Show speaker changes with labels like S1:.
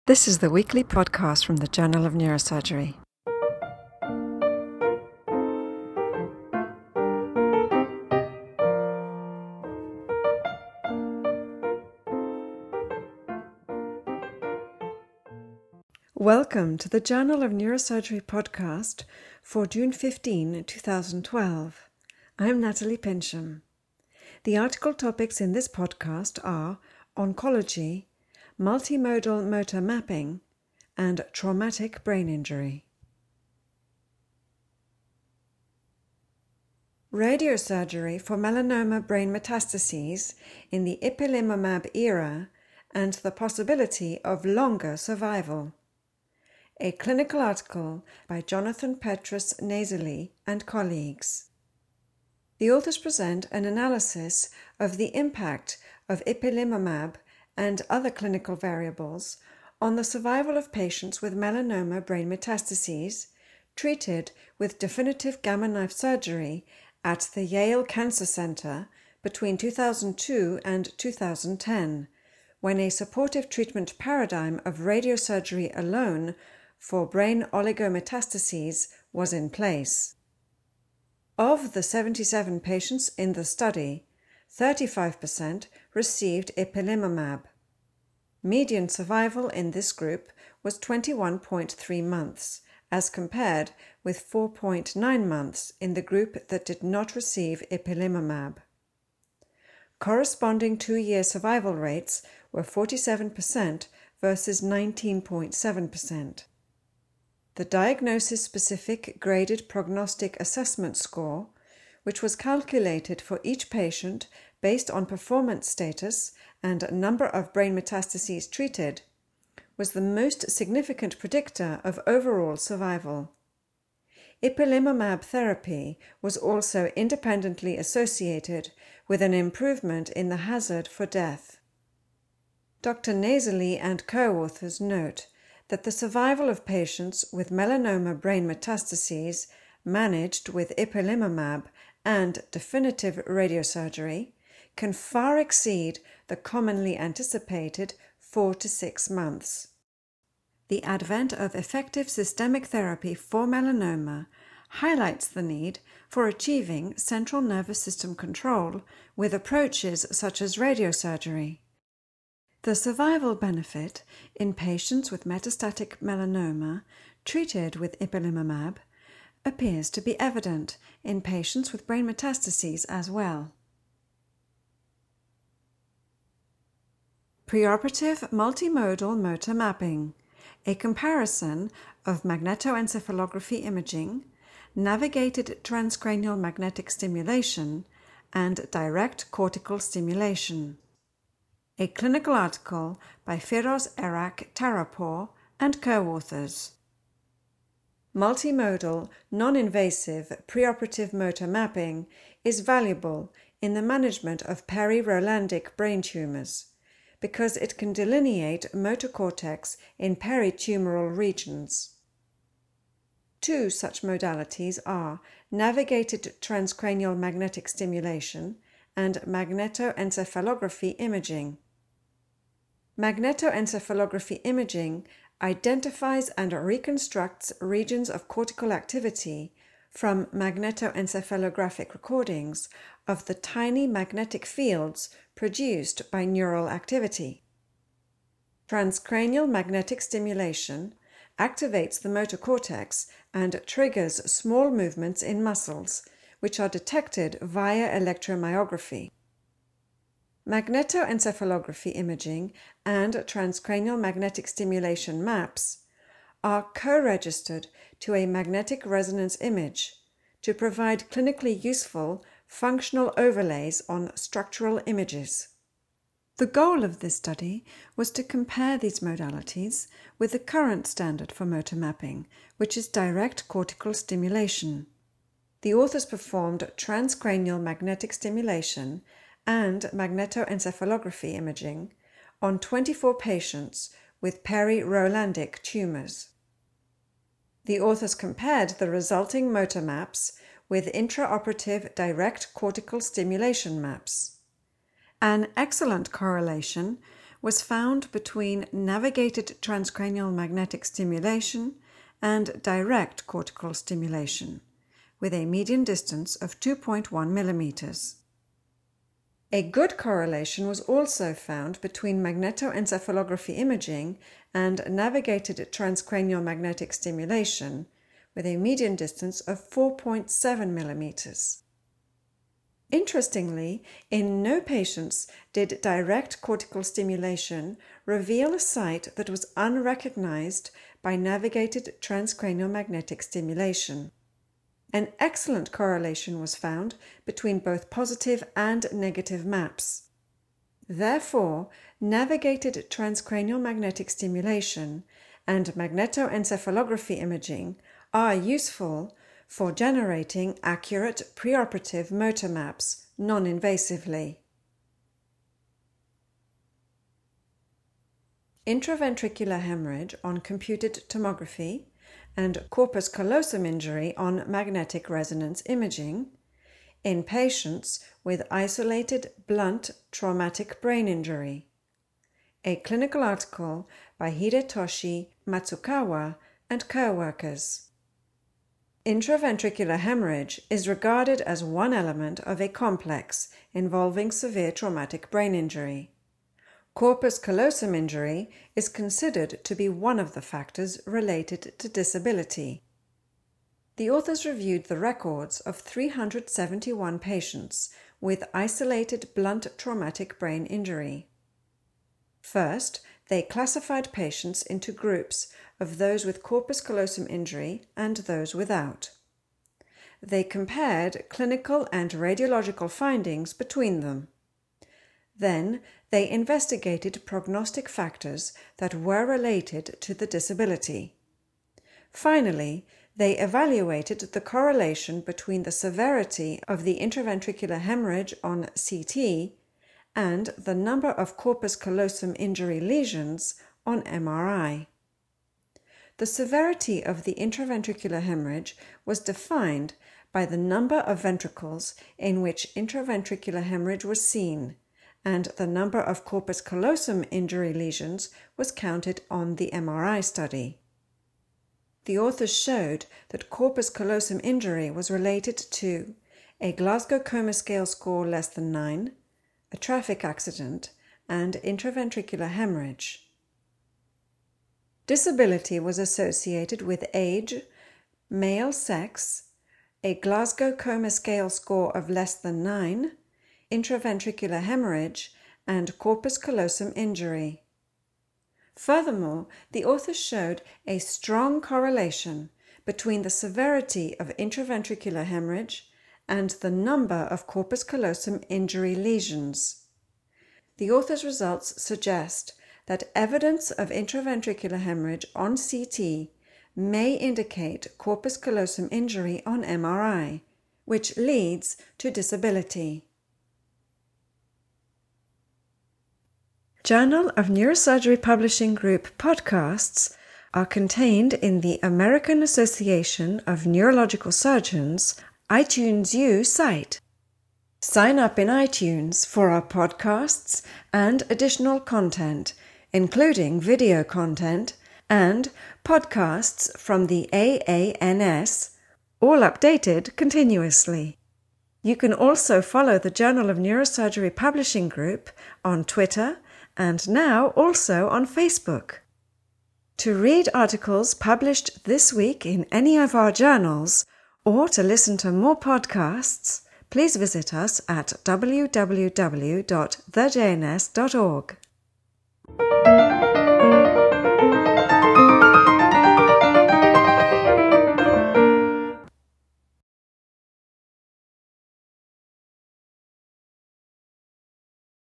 S1: This is the weekly podcast from the Journal of Neurosurgery. Welcome to the Journal of Neurosurgery podcast for June 15, 2012. I'm Natalie Pincham. The article topics in this podcast are oncology, multimodal motor mapping, and traumatic brain injury. Radiosurgery for melanoma brain metastases in the ipilimumab era and the possibility of longer survival. A clinical article by Jonathan Petrus Nasely and colleagues. The authors present an analysis of the impact of ipilimumab and other clinical variables on the survival of patients with melanoma brain metastases treated with definitive gamma knife surgery at the Yale Cancer Center between 2002 and 2010, when a supportive treatment paradigm of radiosurgery alone for brain oligometastases was in place. Of the 77 patients in the study, 35% received ipilimumab. Median survival in this group was 21.3 months, as compared with 4.9 months in the group that did not receive ipilimumab. Corresponding 2-year survival rates were 47% versus 19.7%. The diagnosis-specific graded prognostic assessment score, which was calculated for each patient based on performance status and number of brain metastases treated, was the most significant predictor of overall survival. Ipilimumab therapy was also independently associated with an improvement in the hazard for death. Dr. Nasely and co-authors note that the survival of patients with melanoma brain metastases managed with ipilimumab and definitive radiosurgery can far exceed the commonly anticipated 4 to 6 months. The advent of effective systemic therapy for melanoma highlights the need for achieving central nervous system control with approaches such as radiosurgery. The survival benefit in patients with metastatic melanoma treated with ipilimumab appears to be evident in patients with brain metastases as well. Preoperative multimodal motor mapping, a comparison of magnetoencephalography imaging, navigated transcranial magnetic stimulation, and direct cortical stimulation. A clinical article by Firoz Erak Tarapour and co-authors. Multimodal, non-invasive preoperative motor mapping is valuable in the management of peri-Rolandic brain tumors because it can delineate motor cortex in peritumoral regions. Two such modalities are navigated transcranial magnetic stimulation and magnetoencephalography imaging. Magnetoencephalography imaging identifies and reconstructs regions of cortical activity from magnetoencephalographic recordings of the tiny magnetic fields produced by neural activity. Transcranial magnetic stimulation activates the motor cortex and triggers small movements in muscles, which are detected via electromyography. Magnetoencephalography imaging and transcranial magnetic stimulation maps are co-registered to a magnetic resonance image to provide clinically useful functional overlays on structural images. The goal of this study was to compare these modalities with the current standard for motor mapping, which is direct cortical stimulation. The authors performed transcranial magnetic stimulation and magnetoencephalography imaging on 24 patients with peri-Rolandic tumors. The authors compared the resulting motor maps with intraoperative direct cortical stimulation maps. An excellent correlation was found between navigated transcranial magnetic stimulation and direct cortical stimulation, with a median distance of 2.1 millimeters. A good correlation was also found between magnetoencephalography imaging and navigated transcranial magnetic stimulation, with a median distance of 4.7 millimeters. Interestingly, in no patients did direct cortical stimulation reveal a site that was unrecognized by navigated transcranial magnetic stimulation. An excellent correlation was found between both positive and negative maps. Therefore, navigated transcranial magnetic stimulation and magnetoencephalography imaging are useful for generating accurate preoperative motor maps non-invasively. Intraventricular hemorrhage on computed tomography and corpus callosum injury on magnetic resonance imaging in patients with isolated blunt traumatic brain injury. A clinical article by Hidetoshi Matsukawa and co-workers. Intraventricular hemorrhage is regarded as one element of a complex involving severe traumatic brain injury. Corpus callosum injury is considered to be one of the factors related to disability. The authors reviewed the records of 371 patients with isolated blunt traumatic brain injury. First, they classified patients into groups of those with corpus callosum injury and those without. They compared clinical and radiological findings between them. Then, they investigated prognostic factors that were related to the disability. Finally, they evaluated the correlation between the severity of the intraventricular hemorrhage on CT and the number of corpus callosum injury lesions on MRI. The severity of the intraventricular hemorrhage was defined by the number of ventricles in which intraventricular hemorrhage was seen, and the number of corpus callosum injury lesions was counted on the MRI study. The authors showed that corpus callosum injury was related to a Glasgow Coma Scale score less than 9, a traffic accident, and intraventricular hemorrhage. Disability was associated with age, male sex, a Glasgow Coma Scale score of less than 9, intraventricular hemorrhage, and corpus callosum injury. Furthermore, the authors showed a strong correlation between the severity of intraventricular hemorrhage and the number of corpus callosum injury lesions. The authors' results suggest that evidence of intraventricular hemorrhage on CT may indicate corpus callosum injury on MRI, which leads to disability. Journal of Neurosurgery Publishing Group podcasts are contained in the American Association of Neurological Surgeons iTunes U site. Sign up in iTunes for our podcasts and additional content, including video content and podcasts from the AANS, all updated continuously. You can also follow the Journal of Neurosurgery Publishing Group on Twitter and now also on Facebook. To read articles published this week in any of our journals or to listen to more podcasts, please visit us at www.thejns.org.